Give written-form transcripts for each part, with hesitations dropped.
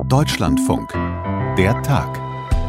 Deutschlandfunk. Der Tag.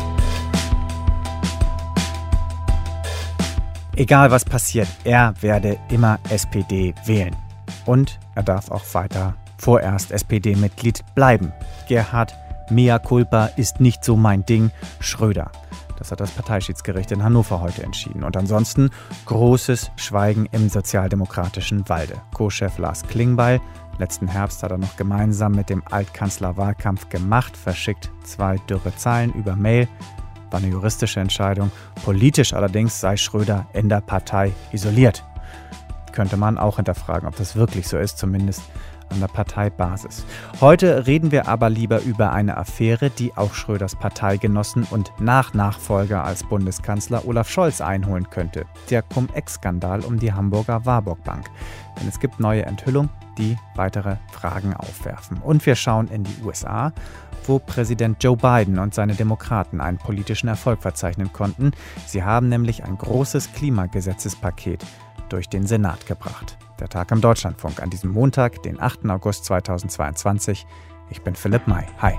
Egal was passiert, er werde immer SPD wählen. Und er darf auch weiter vorerst SPD-Mitglied bleiben. Gerhard, mea culpa ist nicht so mein Ding, Schröder. Das hat das Parteischiedsgericht in Hannover heute entschieden. Und ansonsten großes Schweigen im sozialdemokratischen Walde. Co-Chef Lars Klingbeil, letzten Herbst hat er noch gemeinsam mit dem Altkanzler Wahlkampf gemacht, verschickt 2 dürre Zeilen über Mail. War eine juristische Entscheidung. Politisch allerdings sei Schröder in der Partei isoliert. Könnte man auch hinterfragen, ob das wirklich so ist, zumindest an der Parteibasis. Heute reden wir aber lieber über eine Affäre, die auch Schröders Parteigenossen und Nachfolger als Bundeskanzler Olaf Scholz einholen könnte. Der Cum-Ex-Skandal um die Hamburger Warburg Bank. Denn es gibt neue Enthüllungen, die weitere Fragen aufwerfen. Und wir schauen in die USA, wo Präsident Joe Biden und seine Demokraten einen politischen Erfolg verzeichnen konnten. Sie haben nämlich ein großes Klimagesetzespaket durch den Senat gebracht. Der Tag im Deutschlandfunk an diesem Montag, den 8. August 2022. Ich bin Philipp May. Hi.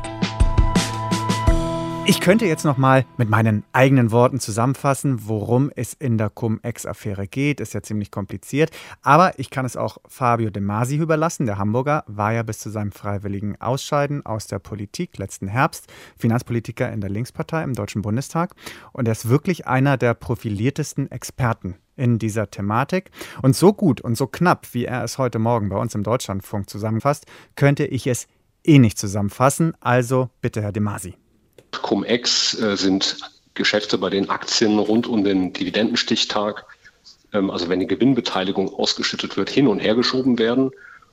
Ich könnte jetzt noch mal mit meinen eigenen Worten zusammenfassen, worum es in der Cum-Ex-Affäre geht. Ist ja ziemlich kompliziert, aber ich kann es auch Fabio De Masi überlassen. Der Hamburger war ja bis zu seinem freiwilligen Ausscheiden aus der Politik letzten Herbst Finanzpolitiker in der Linkspartei im Deutschen Bundestag. Und er ist wirklich einer der profiliertesten Experten in dieser Thematik. Und so gut und so knapp, wie er es heute Morgen bei uns im Deutschlandfunk zusammenfasst, könnte ich es nicht zusammenfassen. Also bitte, Herr De Masi. Cum-Ex sind Geschäfte, bei denen Aktien rund um den Dividendenstichtag, also wenn die Gewinnbeteiligung ausgeschüttet wird, hin und her geschoben werden.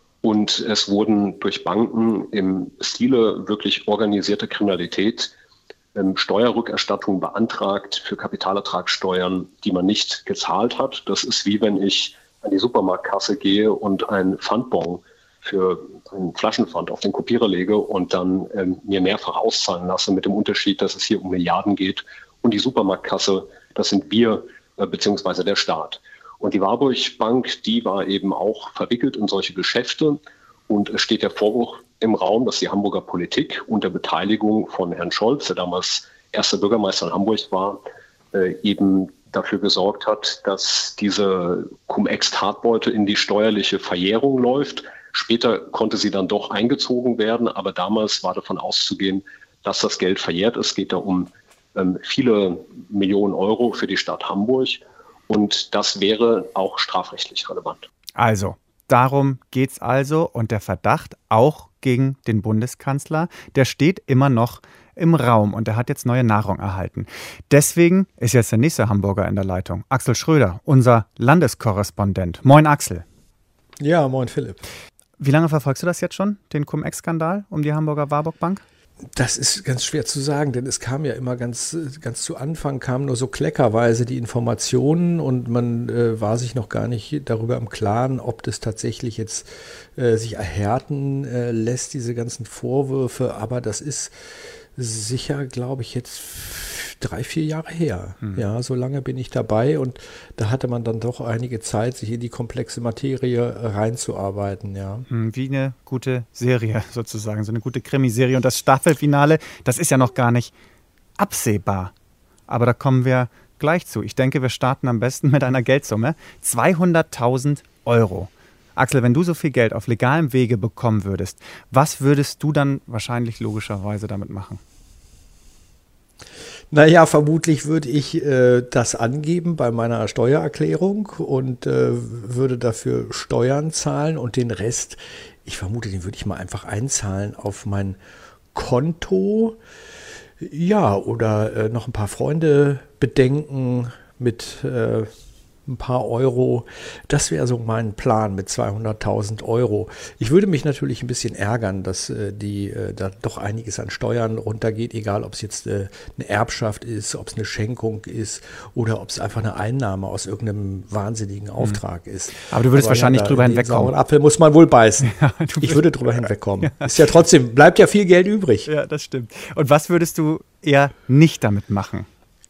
Und es wurden durch Banken im Stile wirklich organisierte Kriminalität Steuerrückerstattung beantragt für Kapitalertragssteuern, die man nicht gezahlt hat. Das ist wie wenn ich an die Supermarktkasse gehe und einen Pfandbon für einen Flaschenpfand auf den Kopierer lege und dann mir mehrfach auszahlen lasse, mit dem Unterschied, dass es hier um Milliarden geht. Und die Supermarktkasse, das sind wir beziehungsweise der Staat. Und die Warburg Bank, die war eben auch verwickelt in solche Geschäfte. Und es steht der Vorwurf im Raum, dass die Hamburger Politik unter Beteiligung von Herrn Scholz, der damals erster Bürgermeister in Hamburg war, eben dafür gesorgt hat, dass diese Cum-Ex-Tatbeute in die steuerliche Verjährung läuft. Später konnte sie dann doch eingezogen werden, aber damals war davon auszugehen, dass das Geld verjährt ist. Es geht da um viele Millionen Euro für die Stadt Hamburg und das wäre auch strafrechtlich relevant. Also, darum geht's also und der Verdacht auch gegen den Bundeskanzler, der steht immer noch im Raum und er hat jetzt neue Nahrung erhalten. Deswegen ist jetzt der nächste Hamburger in der Leitung, Axel Schröder, unser Landeskorrespondent. Moin Axel. Ja, moin Philipp. Wie lange verfolgst du das jetzt schon, den Cum-Ex-Skandal um die Hamburger Warburg Bank? Das ist ganz schwer zu sagen, denn es kam ja immer ganz zu Anfang, kamen nur so kleckerweise die Informationen und man war sich noch gar nicht darüber im Klaren, ob das tatsächlich jetzt sich erhärten lässt, diese ganzen Vorwürfe. Aber das ist sicher, glaube ich, jetzt 3-4 Jahre her. Ja, so lange bin ich dabei und da hatte man dann doch einige Zeit, sich in die komplexe Materie reinzuarbeiten. Ja. Wie eine gute Serie sozusagen, so eine gute Krimiserie. Und das Staffelfinale, das ist ja noch gar nicht absehbar. Aber da kommen wir gleich zu. Ich denke, wir starten am besten mit einer Geldsumme. 200.000 Euro. Axel, wenn du so viel Geld auf legalem Wege bekommen würdest, was würdest du dann wahrscheinlich logischerweise damit machen? Naja, vermutlich würde ich das angeben bei meiner Steuererklärung und würde dafür Steuern zahlen und den Rest, ich vermute, den würde ich mal einfach einzahlen auf mein Konto. Ja, oder noch ein paar Freunde bedenken mit ein paar Euro. Das wäre so mein Plan mit 200.000 Euro. Ich würde mich natürlich ein bisschen ärgern, dass da doch einiges an Steuern runtergeht, egal ob es jetzt eine Erbschaft ist, ob es eine Schenkung ist oder ob es einfach eine Einnahme aus irgendeinem wahnsinnigen Auftrag ist. Aber du würdest wahrscheinlich drüber hinwegkommen. Apfel muss man wohl beißen. Ja, ich würde drüber hinwegkommen. Ja. Ist ja trotzdem, bleibt ja viel Geld übrig. Ja, das stimmt. Und was würdest du eher nicht damit machen?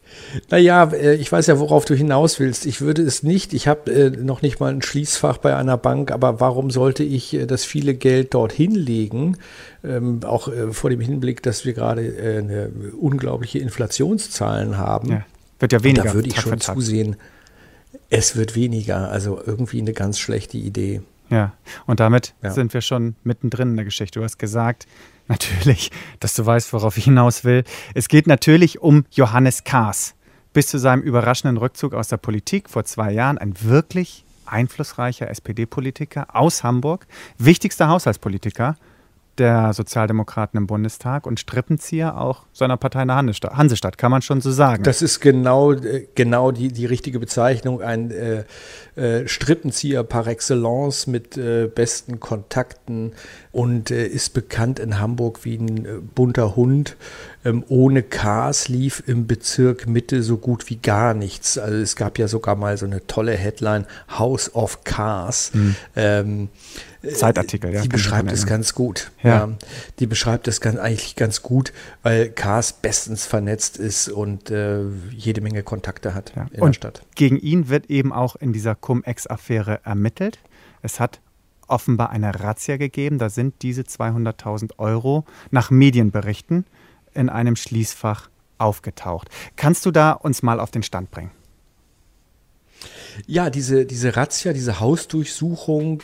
Naja, ich weiß ja, worauf du hinaus willst. Ich würde es nicht. Ich habe noch nicht mal ein Schließfach bei einer Bank, aber warum sollte ich das viele Geld dort hinlegen? Auch vor dem Hinblick, dass wir gerade eine unglaubliche Inflationszahlen haben. Ja, wird ja weniger. Da würde ich schon zusehen, es wird weniger. Also irgendwie eine ganz schlechte Idee. Ja, und damit sind wir schon mittendrin in der Geschichte. Du hast gesagt, natürlich, dass du weißt, worauf ich hinaus will. Es geht natürlich um Johannes Kahrs. Bis zu seinem überraschenden Rückzug aus der Politik vor 2 Jahren ein wirklich einflussreicher SPD-Politiker aus Hamburg, wichtigster Haushaltspolitiker der Sozialdemokraten im Bundestag und Strippenzieher auch seiner Partei in der Hansestadt, kann man schon so sagen. Das ist genau die richtige Bezeichnung, ein Strippenzieher par excellence mit besten Kontakten und ist bekannt in Hamburg wie ein bunter Hund. Ohne Kahrs lief im Bezirk Mitte so gut wie gar nichts. Also es gab ja sogar mal so eine tolle Headline, House of Kahrs. Zeitartikel, ja. Die beschreibt es ganz gut. Ja. Die beschreibt es eigentlich ganz gut, weil Kahrs bestens vernetzt ist und jede Menge Kontakte hat in der Stadt. Gegen ihn wird eben auch in dieser Cum-Ex-Affäre ermittelt. Es hat offenbar eine Razzia gegeben. Da sind diese 200.000 € nach Medienberichten in einem Schließfach aufgetaucht. Kannst du da uns mal auf den Stand bringen? Ja, diese Razzia, diese Hausdurchsuchung,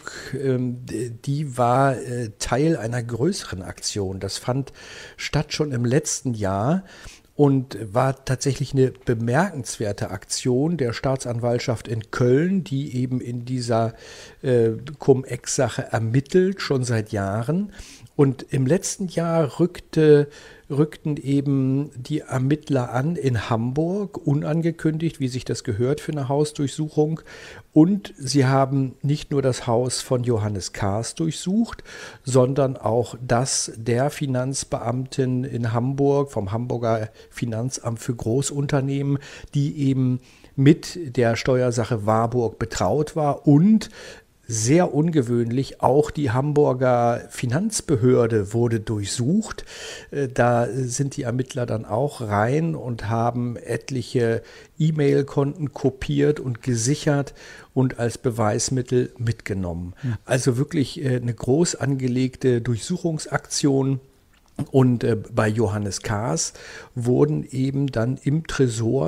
die war Teil einer größeren Aktion. Das fand statt schon im letzten Jahr und war tatsächlich eine bemerkenswerte Aktion der Staatsanwaltschaft in Köln, die eben in dieser Cum-Ex-Sache ermittelt, schon seit Jahren. Und im letzten Jahr rückten eben die Ermittler an in Hamburg, unangekündigt, wie sich das gehört für eine Hausdurchsuchung. Und sie haben nicht nur das Haus von Johannes Kahrs durchsucht, sondern auch das der Finanzbeamtin in Hamburg, vom Hamburger Finanzamt für Großunternehmen, die eben mit der Steuersache Warburg betraut war und sehr ungewöhnlich, auch die Hamburger Finanzbehörde wurde durchsucht. Da sind die Ermittler dann auch rein und haben etliche E-Mail-Konten kopiert und gesichert und als Beweismittel mitgenommen. Also wirklich eine groß angelegte Durchsuchungsaktion. Und bei Johannes Kahrs wurden eben dann im Tresor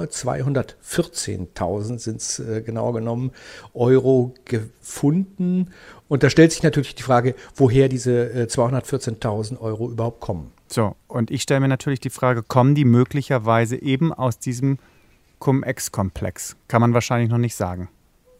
214.000 sind es genau genommen Euro gefunden. Und da stellt sich natürlich die Frage, woher diese 214.000 Euro überhaupt kommen. So, und ich stelle mir natürlich die Frage, kommen die möglicherweise eben aus diesem Cum-Ex-Komplex? Kann man wahrscheinlich noch nicht sagen.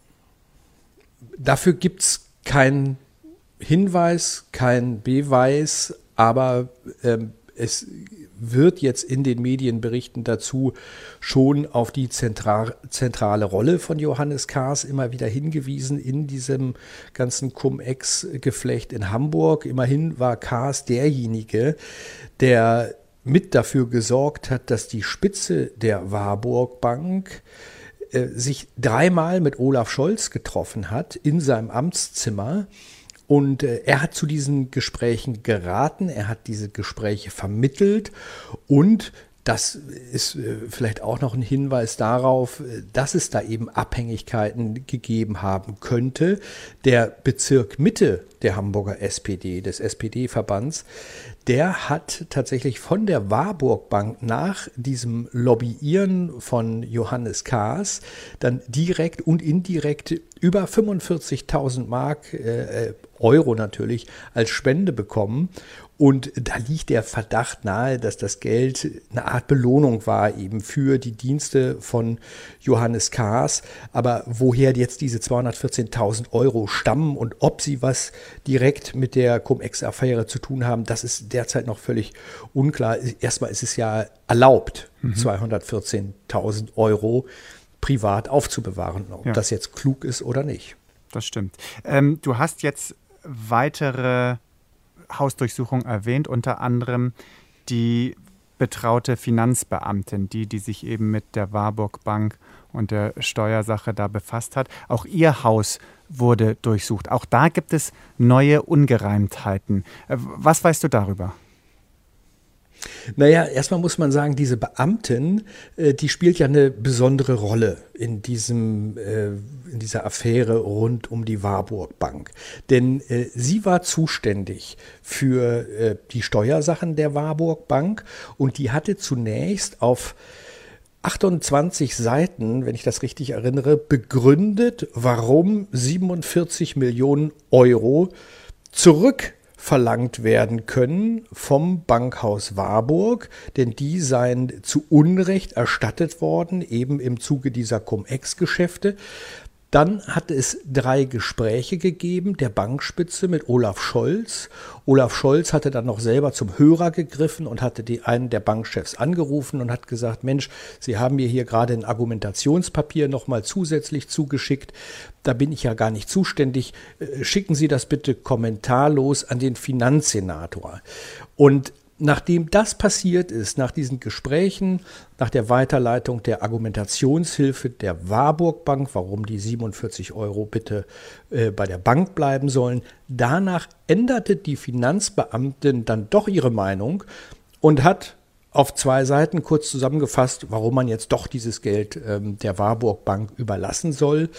Dafür gibt es keinen Hinweis, keinen Beweis, aber es wird jetzt in den Medienberichten dazu schon auf die zentrale Rolle von Johannes Kahrs immer wieder hingewiesen in diesem ganzen Cum-Ex-Geflecht in Hamburg. Immerhin war Kahrs derjenige, der mit dafür gesorgt hat, dass die Spitze der Warburg Bank sich 3-mal mit Olaf Scholz getroffen hat in seinem Amtszimmer. Und er hat zu diesen Gesprächen geraten, er hat diese Gespräche vermittelt und das ist vielleicht auch noch ein Hinweis darauf, dass es da eben Abhängigkeiten gegeben haben könnte. Der Bezirk Mitte der Hamburger SPD, des SPD-Verbands, der hat tatsächlich von der Warburg Bank nach diesem Lobbyieren von Johannes Kahrs dann direkt und indirekt über 45.000 Euro natürlich als Spende bekommen. Und da liegt der Verdacht nahe, dass das Geld eine Art Belohnung war eben für die Dienste von Johannes Kahrs. Aber woher jetzt diese 214.000 Euro stammen und ob sie was direkt mit der Cum-Ex-Affäre zu tun haben, das ist derzeit noch völlig unklar. Erstmal ist es ja erlaubt, 214.000 Euro privat aufzubewahren, ob das jetzt klug ist oder nicht. Das stimmt. Du hast jetzt weitere Hausdurchsuchung erwähnt, unter anderem die betraute Finanzbeamtin, die sich eben mit der Warburg Bank und der Steuersache da befasst hat. Auch ihr Haus wurde durchsucht. Auch da gibt es neue Ungereimtheiten. Was weißt du darüber? Naja, erstmal muss man sagen, diese Beamtin, die spielt ja eine besondere Rolle in dieser Affäre rund um die Warburg Bank. Denn sie war zuständig für die Steuersachen der Warburg Bank und die hatte zunächst auf 28 Seiten, wenn ich das richtig erinnere, begründet, warum 47 Millionen Euro zurückverlangt werden können vom Bankhaus Warburg, denn die seien zu Unrecht erstattet worden, eben im Zuge dieser Cum-Ex-Geschäfte. Dann hat es 3 Gespräche gegeben, der Bankspitze mit Olaf Scholz. Olaf Scholz hatte dann noch selber zum Hörer gegriffen und hatte einen der Bankchefs angerufen und hat gesagt, Mensch, Sie haben mir hier gerade ein Argumentationspapier nochmal zusätzlich zugeschickt. Da bin ich ja gar nicht zuständig. Schicken Sie das bitte kommentarlos an den Finanzsenator. Und nachdem das passiert ist, nach diesen Gesprächen, nach der Weiterleitung der Argumentationshilfe der Warburg Bank, warum die 47 Euro bitte bei der Bank bleiben sollen, danach änderte die Finanzbeamtin dann doch ihre Meinung und hat auf 2 Seiten kurz zusammengefasst, warum man jetzt doch dieses Geld der Warburg Bank überlassen soll.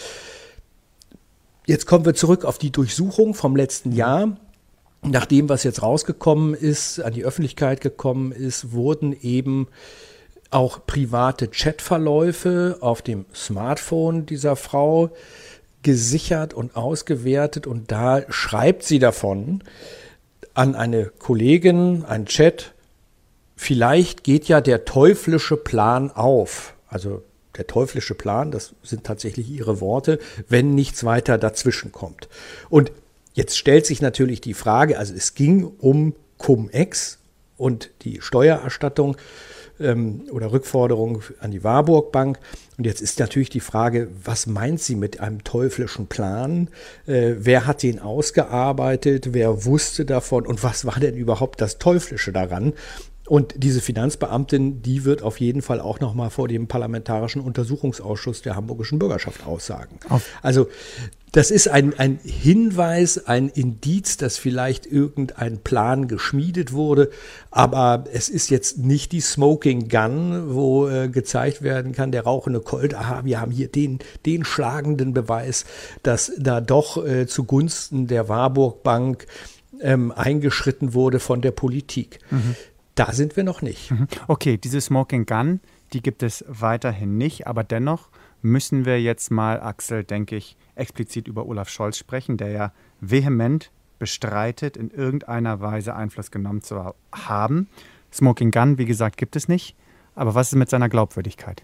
Jetzt kommen wir zurück auf die Durchsuchung vom letzten Jahr. Nach dem, was jetzt rausgekommen ist, an die Öffentlichkeit gekommen ist, wurden eben auch private Chatverläufe auf dem Smartphone dieser Frau gesichert und ausgewertet. Und da schreibt sie davon an eine Kollegin, ein Chat, vielleicht geht ja der teuflische Plan auf. Also der teuflische Plan, das sind tatsächlich ihre Worte, wenn nichts weiter dazwischen kommt. Und jetzt stellt sich natürlich die Frage, also es ging um Cum-Ex und die Steuererstattung oder Rückforderung an die Warburg Bank. Und jetzt ist natürlich die Frage, was meint sie mit einem teuflischen Plan? Wer hat den ausgearbeitet? Wer wusste davon? Und was war denn überhaupt das Teuflische daran? Und diese Finanzbeamtin, die wird auf jeden Fall auch noch mal vor dem Parlamentarischen Untersuchungsausschuss der hamburgischen Bürgerschaft aussagen. Also das ist ein Hinweis, ein Indiz, dass vielleicht irgendein Plan geschmiedet wurde. Aber es ist jetzt nicht die Smoking Gun, wo gezeigt werden kann, der rauchende Colt, aha, wir haben hier den schlagenden Beweis, dass da doch zugunsten der Warburg Bank eingeschritten wurde von der Politik. Mhm. Da sind wir noch nicht. Okay, diese Smoking Gun, die gibt es weiterhin nicht, aber dennoch müssen wir jetzt mal, Axel, denke ich, explizit über Olaf Scholz sprechen, der ja vehement bestreitet, in irgendeiner Weise Einfluss genommen zu haben. Smoking Gun, wie gesagt, gibt es nicht. Aber was ist mit seiner Glaubwürdigkeit?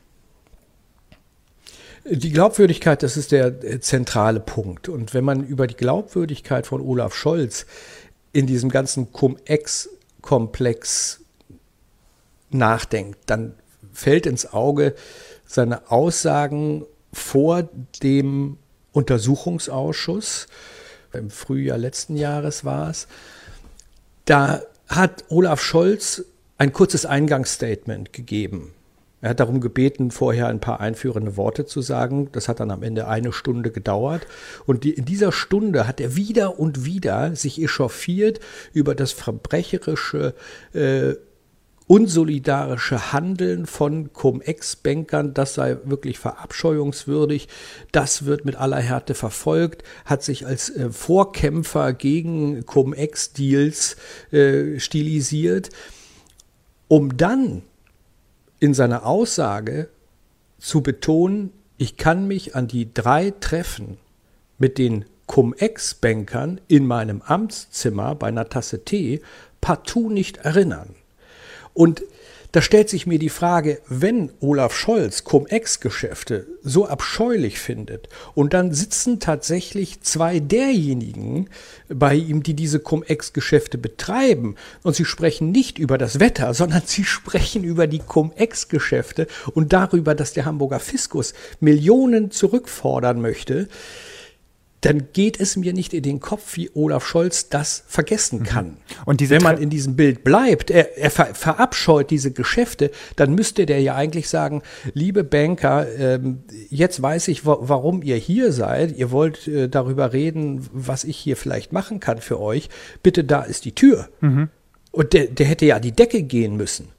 Die Glaubwürdigkeit, das ist der zentrale Punkt. Und wenn man über die Glaubwürdigkeit von Olaf Scholz in diesem ganzen Cum-Ex-Komplex nachdenkt, dann fällt ins Auge seine Aussagen vor dem Untersuchungsausschuss, im Frühjahr letzten Jahres war es. Da hat Olaf Scholz ein kurzes Eingangsstatement gegeben. Er hat darum gebeten, vorher ein paar einführende Worte zu sagen. Das hat dann am Ende 1 Stunde gedauert. Und in dieser Stunde hat er wieder und wieder sich echauffiert über das verbrecherische, unsolidarische Handeln von Cum-Ex-Bankern, das sei wirklich verabscheuungswürdig, das wird mit aller Härte verfolgt, hat sich als Vorkämpfer gegen Cum-Ex-Deals stilisiert, um dann in seiner Aussage zu betonen, ich kann mich an die 3 Treffen mit den Cum-Ex-Bankern in meinem Amtszimmer bei einer Tasse Tee partout nicht erinnern. Und da stellt sich mir die Frage, wenn Olaf Scholz Cum-Ex-Geschäfte so abscheulich findet und dann sitzen tatsächlich 2 derjenigen bei ihm, die diese Cum-Ex-Geschäfte betreiben und sie sprechen nicht über das Wetter, sondern sie sprechen über die Cum-Ex-Geschäfte und darüber, dass der Hamburger Fiskus Millionen zurückfordern möchte, dann geht es mir nicht in den Kopf, wie Olaf Scholz das vergessen kann. Und wenn man in diesem Bild bleibt, er verabscheut diese Geschäfte, dann müsste der ja eigentlich sagen, liebe Banker, jetzt weiß ich, warum ihr hier seid. Ihr wollt darüber reden, was ich hier vielleicht machen kann für euch. Bitte, da ist die Tür. Mhm. Und der hätte ja an die Decke gehen müssen.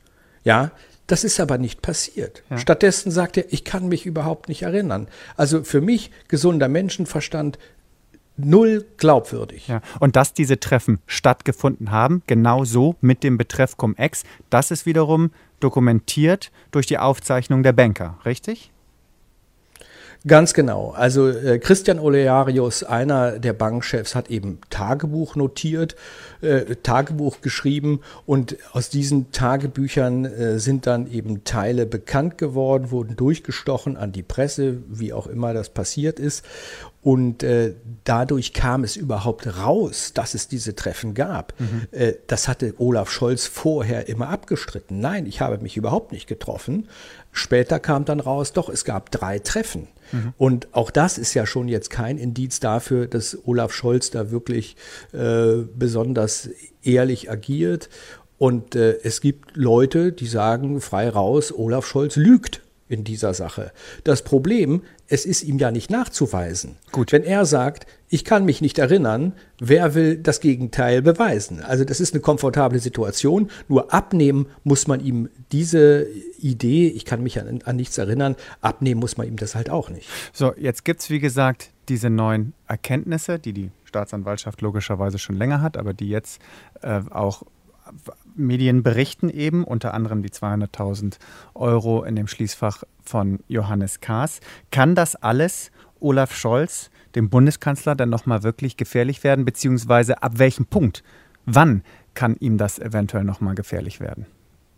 Ja, das ist aber nicht passiert. Ja. Stattdessen sagt er, ich kann mich überhaupt nicht erinnern. Also für mich gesunder Menschenverstand, null glaubwürdig. Ja. Und dass diese Treffen stattgefunden haben, genau so mit dem Betreff Cum-Ex, das ist wiederum dokumentiert durch die Aufzeichnung der Banker, richtig? Ganz genau. Also Christian Olearius, einer der Bankchefs, hat eben Tagebuch notiert, Tagebuch geschrieben und aus diesen Tagebüchern sind dann eben Teile bekannt geworden, wurden durchgestochen an die Presse, wie auch immer das passiert ist. Und dadurch kam es überhaupt raus, dass es diese Treffen gab. Das hatte Olaf Scholz vorher immer abgestritten. Nein, ich habe mich überhaupt nicht getroffen. Später kam dann raus, doch, es gab 3 Treffen. Und auch das ist ja schon jetzt kein Indiz dafür, dass Olaf Scholz da wirklich besonders ehrlich agiert. Und es gibt Leute, die sagen frei raus, Olaf Scholz lügt in dieser Sache. Das Problem, es ist ihm ja nicht nachzuweisen. Gut. Wenn er sagt, ich kann mich nicht erinnern, wer will das Gegenteil beweisen? Also das ist eine komfortable Situation, nur abnehmen muss man ihm diese Idee, ich kann mich an nichts erinnern, abnehmen muss man ihm das halt auch nicht. So, jetzt gibt es wie gesagt diese neuen Erkenntnisse, die die Staatsanwaltschaft logischerweise schon länger hat, aber die jetzt auch Medien berichten eben, unter anderem die 200.000 € in dem Schließfach von Johannes Kahrs. Kann das alles Olaf Scholz, dem Bundeskanzler, dann nochmal wirklich gefährlich werden? Beziehungsweise ab welchem Punkt, wann kann ihm das eventuell nochmal gefährlich werden?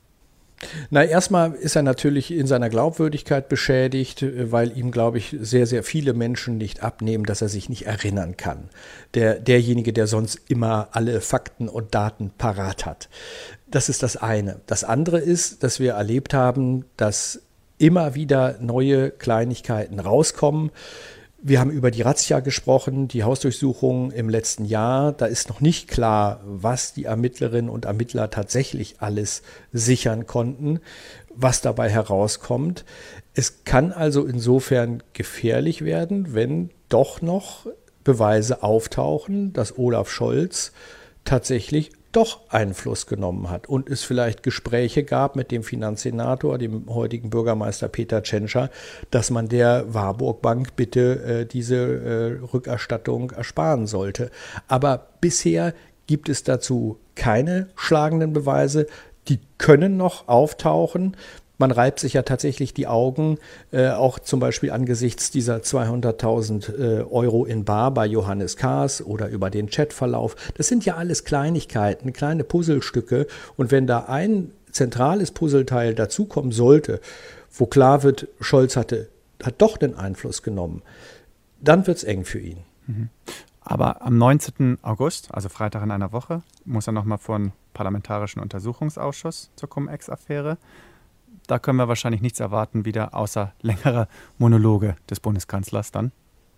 Na, erstmal ist er natürlich in seiner Glaubwürdigkeit beschädigt, weil ihm, glaube ich, sehr, sehr viele Menschen nicht abnehmen, dass er sich nicht erinnern kann. Derjenige, der sonst immer alle Fakten und Daten parat hat. Das ist das eine. Das andere ist, dass wir erlebt haben, dass immer wieder neue Kleinigkeiten rauskommen. Wir haben über die Razzia gesprochen, die Hausdurchsuchung im letzten Jahr. Da ist noch nicht klar, was die Ermittlerinnen und Ermittler tatsächlich alles sichern konnten, was dabei herauskommt. Es kann also insofern gefährlich werden, wenn doch noch Beweise auftauchen, dass Olaf Scholz tatsächlich doch Einfluss genommen hat und es vielleicht Gespräche gab mit dem Finanzsenator, dem heutigen Bürgermeister Peter Tschentscher, dass man der Warburg Bank bitte diese Rückerstattung ersparen sollte. Aber bisher gibt es dazu keine schlagenden Beweise. Die können noch auftauchen. Man reibt sich ja tatsächlich die Augen, auch zum Beispiel angesichts dieser 200.000 € in bar bei Johannes Kahrs oder über den Chatverlauf. Das sind ja alles Kleinigkeiten, kleine Puzzlestücke. Und wenn da ein zentrales Puzzleteil dazukommen sollte, wo klar wird, Scholz hat doch den Einfluss genommen, dann wird es eng für ihn. Aber am 19. August, also Freitag in einer Woche, muss er nochmal vor einen parlamentarischen Untersuchungsausschuss zur Cum-Ex-Affäre. Da können wir wahrscheinlich nichts erwarten wieder, außer längere Monologe des Bundeskanzlers dann.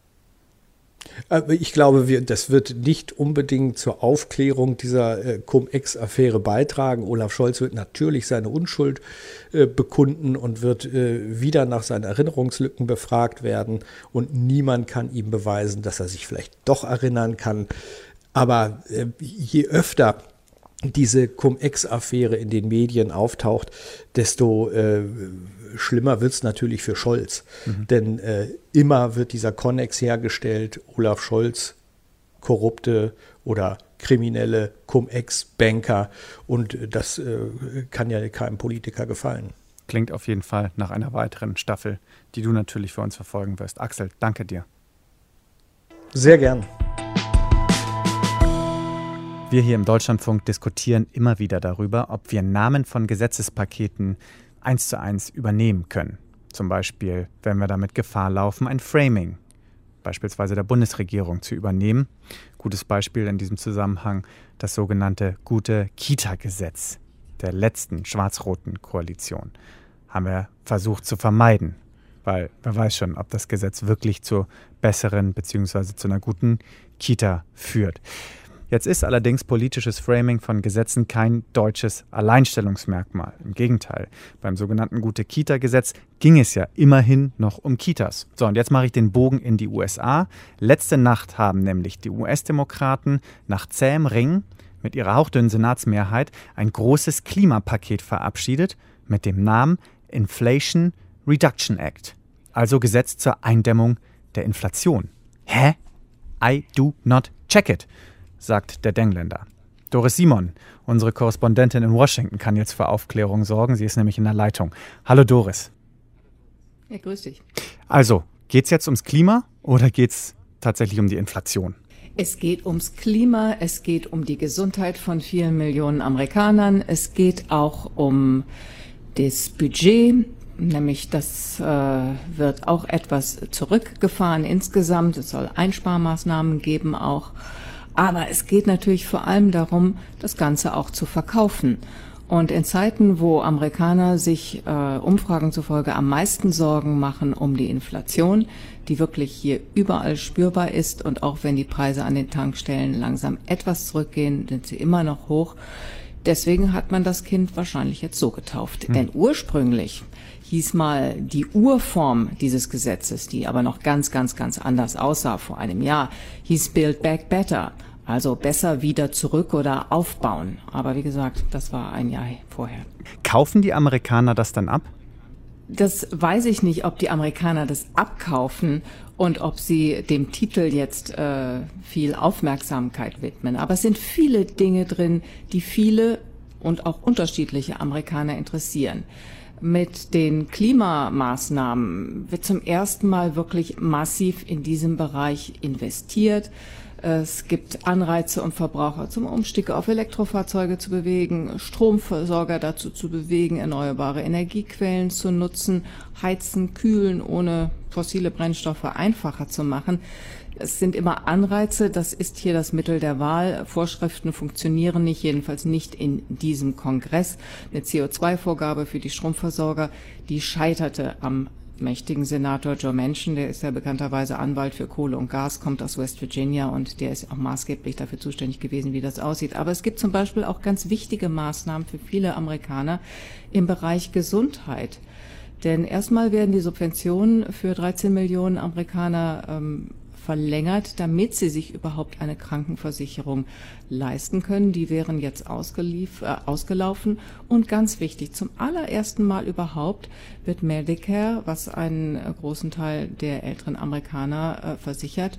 Ich glaube, das wird nicht unbedingt zur Aufklärung dieser Cum-Ex-Affäre beitragen. Olaf Scholz wird natürlich seine Unschuld bekunden und wird wieder nach seinen Erinnerungslücken befragt werden. Und niemand kann ihm beweisen, dass er sich vielleicht doch erinnern kann. Aber je öfter diese Cum-Ex-Affäre in den Medien auftaucht, desto schlimmer wird es natürlich für Scholz. Denn immer wird dieser Connex hergestellt, Olaf Scholz, korrupte oder kriminelle Cum-Ex-Banker. Und das kann ja keinem Politiker gefallen. Klingt auf jeden Fall nach einer weiteren Staffel, die du natürlich für uns verfolgen wirst. Axel, danke dir. Sehr gern. Wir hier im Deutschlandfunk diskutieren immer wieder darüber, ob wir Namen von Gesetzespaketen 1:1 übernehmen können. Zum Beispiel, wenn wir damit Gefahr laufen, ein Framing, beispielsweise der Bundesregierung, zu übernehmen. Gutes Beispiel in diesem Zusammenhang das sogenannte Gute-Kita-Gesetz der letzten schwarz-roten Koalition. Haben wir versucht zu vermeiden, weil wer weiß schon, ob das Gesetz wirklich zur besseren bzw. zu einer guten Kita führt. Jetzt ist allerdings politisches Framing von Gesetzen kein deutsches Alleinstellungsmerkmal. Im Gegenteil, beim sogenannten Gute-Kita-Gesetz ging es ja immerhin noch um Kitas. So, und jetzt mache ich den Bogen in die USA. Letzte Nacht haben nämlich die US-Demokraten nach zähem Ringen mit ihrer hauchdünnen Senatsmehrheit ein großes Klimapaket verabschiedet mit dem Namen Inflation Reduction Act, also Gesetz zur Eindämmung der Inflation. Hä? I do not check it, sagt der Dengländer. Doris Simon, unsere Korrespondentin in Washington, kann jetzt für Aufklärung sorgen. Sie ist nämlich in der Leitung. Hallo Doris. Ja, grüß dich. Also, geht's jetzt ums Klima oder geht's tatsächlich um die Inflation? Es geht ums Klima, es geht um die Gesundheit von vielen Millionen Amerikanern. Es geht auch um das Budget, nämlich das wird auch etwas zurückgefahren insgesamt. Es soll Einsparmaßnahmen geben auch. Aber es geht natürlich vor allem darum, das Ganze auch zu verkaufen. Und in Zeiten, wo Amerikaner sich Umfragen zufolge am meisten Sorgen machen um die Inflation, die wirklich hier überall spürbar ist, und auch wenn die Preise an den Tankstellen langsam etwas zurückgehen, sind sie immer noch hoch. Deswegen hat man das Kind wahrscheinlich jetzt so getauft. Denn ursprünglich hieß mal die Urform dieses Gesetzes, die aber noch ganz anders aussah vor einem Jahr, hieß Build Back Better. Also besser wieder zurück oder aufbauen. Aber wie gesagt, das war ein Jahr vorher. Kaufen die Amerikaner das dann ab? Das weiß ich nicht, ob die Amerikaner das abkaufen und ob sie dem Titel jetzt viel Aufmerksamkeit widmen. Aber es sind viele Dinge drin, die viele und auch unterschiedliche Amerikaner interessieren. Mit den Klimamaßnahmen wird zum ersten Mal wirklich massiv in diesem Bereich investiert. Es gibt Anreize, um Verbraucher zum Umstieg auf Elektrofahrzeuge zu bewegen, Stromversorger dazu zu bewegen, erneuerbare Energiequellen zu nutzen, heizen, kühlen ohne fossile Brennstoffe einfacher zu machen. Es sind immer Anreize, das ist hier das Mittel der Wahl. Vorschriften funktionieren nicht, jedenfalls nicht in diesem Kongress. Eine CO2-Vorgabe für die Stromversorger, die scheiterte am mächtigen Senator Joe Manchin, der ist ja bekannterweise Anwalt für Kohle und Gas, kommt aus West Virginia und der ist auch maßgeblich dafür zuständig gewesen, wie das aussieht. Aber es gibt zum Beispiel auch ganz wichtige Maßnahmen für viele Amerikaner im Bereich Gesundheit. Denn erstmal werden die Subventionen für 13 Millionen Amerikaner verlängert, damit sie sich überhaupt eine Krankenversicherung leisten können. Die wären jetzt ausgelaufen. Und ganz wichtig, zum allerersten Mal überhaupt wird Medicare, was einen großen Teil der älteren Amerikaner versichert,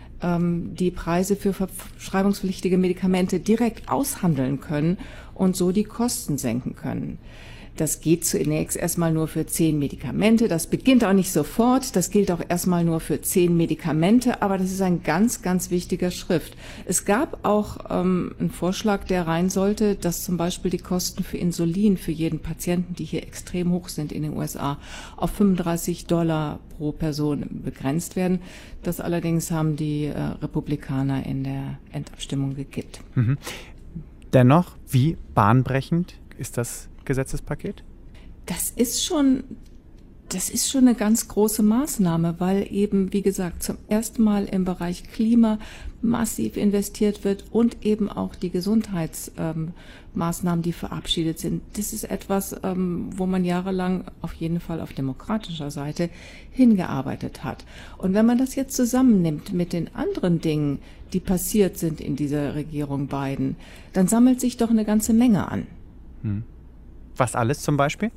die Preise für verschreibungspflichtige Medikamente direkt aushandeln können und so die Kosten senken können. Das geht zunächst erstmal nur für 10 Medikamente. Das beginnt auch nicht sofort. Das gilt auch erstmal nur für 10 Medikamente. Aber das ist ein ganz wichtiger Schritt. Es gab auch einen Vorschlag, der rein sollte, dass zum Beispiel die Kosten für Insulin für jeden Patienten, die hier extrem hoch sind in den USA, auf $35 pro Person begrenzt werden. Das allerdings haben die Republikaner in der Endabstimmung gekippt. Mhm. Dennoch, wie bahnbrechend ist das Gesetzespaket? Das ist schon eine ganz große Maßnahme, weil eben, wie gesagt, zum ersten Mal im Bereich Klima massiv investiert wird und eben auch die Gesundheitsmaßnahmen, die verabschiedet sind. Das ist etwas, wo man jahrelang auf jeden Fall auf demokratischer Seite hingearbeitet hat. Und wenn man das jetzt zusammennimmt mit den anderen Dingen, die passiert sind in dieser Regierung Biden, dann sammelt sich doch eine ganze Menge an. Was alles zum Beispiel?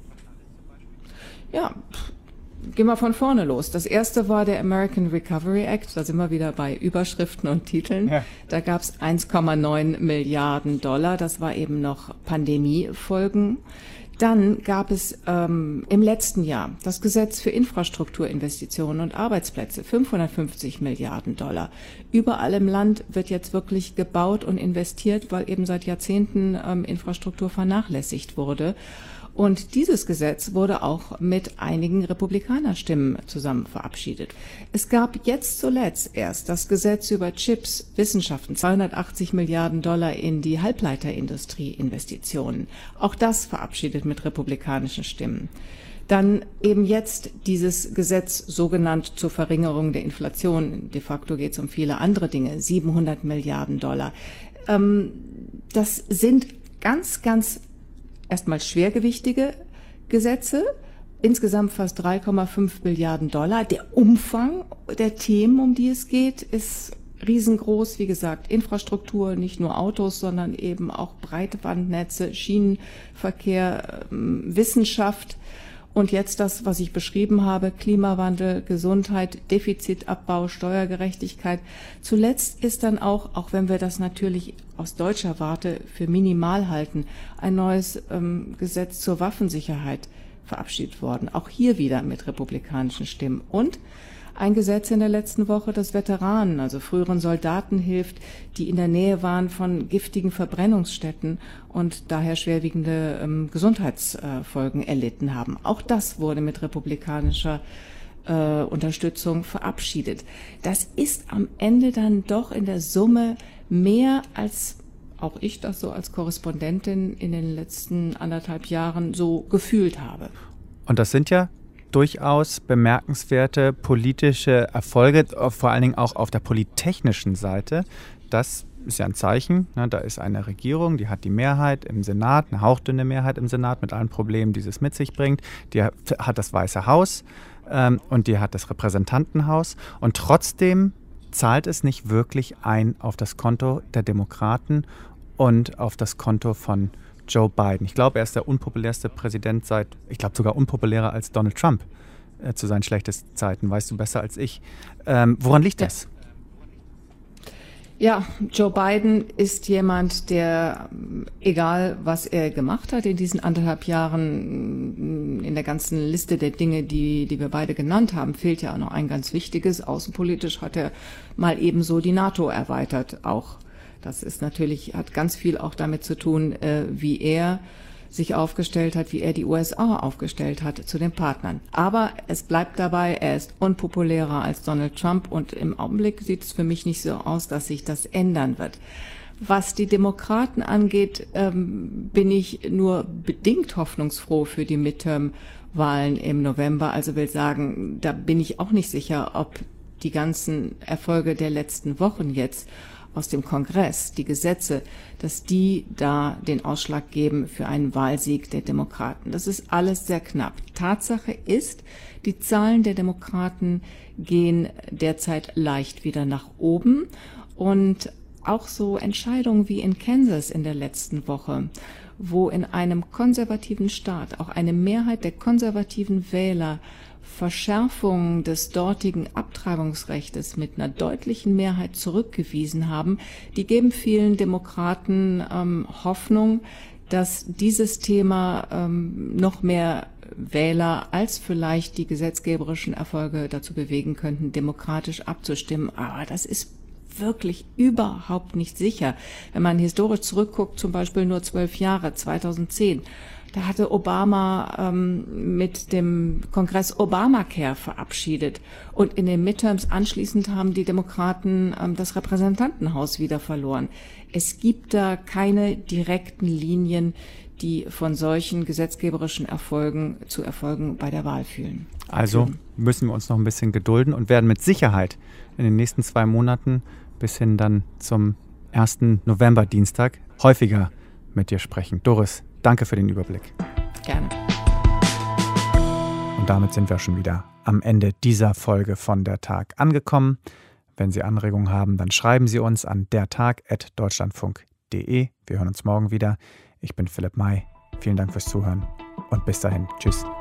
Ja, gehen wir von vorne los. Das erste war der American Recovery Act. Da sind wir wieder bei Überschriften und Titeln. Ja. Da gab es $1,9 Milliarden. Das war eben noch Pandemiefolgen. Dann gab es im letzten Jahr das Gesetz für Infrastrukturinvestitionen und Arbeitsplätze, $550 Milliarden. Überall im Land wird jetzt wirklich gebaut und investiert, weil eben seit Jahrzehnten Infrastruktur vernachlässigt wurde. Und dieses Gesetz wurde auch mit einigen Republikanerstimmen zusammen verabschiedet. Es gab jetzt zuletzt erst das Gesetz über Chips, Wissenschaften, $280 Milliarden in die Halbleiterindustrie Investitionen. Auch das verabschiedet mit republikanischen Stimmen. Dann eben jetzt dieses Gesetz, so genannt zur Verringerung der Inflation. De facto geht es um viele andere Dinge, $700 Milliarden. Das sind ganz erstmal schwergewichtige Gesetze, insgesamt fast $3,5 Milliarden. Der Umfang der Themen, um die es geht, ist riesengroß, wie gesagt, Infrastruktur, nicht nur Autos, sondern eben auch Breitbandnetze, Schienenverkehr, Wissenschaft. Und jetzt das, was ich beschrieben habe, Klimawandel, Gesundheit, Defizitabbau, Steuergerechtigkeit. Zuletzt ist dann auch wenn wir das natürlich aus deutscher Warte für minimal halten, ein neues Gesetz zur Waffensicherheit verabschiedet worden. Auch hier wieder mit republikanischen Stimmen. Und ein Gesetz in der letzten Woche, das Veteranen, also früheren Soldaten hilft, die in der Nähe waren von giftigen Verbrennungsstätten und daher schwerwiegende Gesundheitsfolgen erlitten haben. Auch das wurde mit republikanischer Unterstützung verabschiedet. Das ist am Ende dann doch in der Summe mehr, als auch ich das so als Korrespondentin in den letzten 1,5 Jahren so gefühlt habe. Und das sind ja durchaus bemerkenswerte politische Erfolge, vor allen Dingen auch auf der polittechnischen Seite. Das ist ja ein Zeichen. Ne? Da ist eine Regierung, die hat die Mehrheit im Senat, eine hauchdünne Mehrheit im Senat mit allen Problemen, die es mit sich bringt. Die hat das Weiße Haus und die hat das Repräsentantenhaus. Und trotzdem zahlt es nicht wirklich ein auf das Konto der Demokraten und auf das Konto von Joe Biden. Ich glaube, er ist der unpopulärste Präsident ich glaube sogar unpopulärer als Donald Trump zu seinen schlechtesten Zeiten. Weißt du besser als ich. Woran liegt das? Ja, Joe Biden ist jemand, der, egal was er gemacht hat in diesen 1,5 Jahren, in der ganzen Liste der Dinge, die wir beide genannt haben, fehlt ja auch noch ein ganz wichtiges. Außenpolitisch hat er mal ebenso die NATO erweitert auch. Das ist natürlich, hat ganz viel auch damit zu tun, wie er sich aufgestellt hat, wie er die USA aufgestellt hat zu den Partnern. Aber es bleibt dabei, er ist unpopulärer als Donald Trump und im Augenblick sieht es für mich nicht so aus, dass sich das ändern wird. Was die Demokraten angeht, bin ich nur bedingt hoffnungsfroh für die Midterm-Wahlen im November. Also will sagen, da bin ich auch nicht sicher, ob die ganzen Erfolge der letzten Wochen jetzt aus dem Kongress, die Gesetze, dass die da den Ausschlag geben für einen Wahlsieg der Demokraten. Das ist alles sehr knapp. Tatsache ist, die Zahlen der Demokraten gehen derzeit leicht wieder nach oben und auch so Entscheidungen wie in Kansas in der letzten Woche, wo in einem konservativen Staat auch eine Mehrheit der konservativen Wähler Verschärfungen des dortigen Abtreibungsrechtes mit einer deutlichen Mehrheit zurückgewiesen haben, die geben vielen Demokraten Hoffnung, dass dieses Thema noch mehr Wähler als vielleicht die gesetzgeberischen Erfolge dazu bewegen könnten, demokratisch abzustimmen. Aber das ist wirklich überhaupt nicht sicher. Wenn man historisch zurückguckt, zum Beispiel nur 12 Jahre, 2010, da hatte Obama mit dem Kongress Obamacare verabschiedet. Und in den Midterms anschließend haben die Demokraten das Repräsentantenhaus wieder verloren. Es gibt da keine direkten Linien, die von solchen gesetzgeberischen Erfolgen zu Erfolgen bei der Wahl führen. Also müssen wir uns noch ein bisschen gedulden und werden mit Sicherheit in den nächsten 2 Monaten bis hin dann zum 1. November-Dienstag häufiger mit dir sprechen. Doris, danke für den Überblick. Gerne. Und damit sind wir schon wieder am Ende dieser Folge von Der Tag angekommen. Wenn Sie Anregungen haben, dann schreiben Sie uns an dertag@deutschlandfunk.de. Wir hören uns morgen wieder. Ich bin Philipp May. Vielen Dank fürs Zuhören und bis dahin. Tschüss.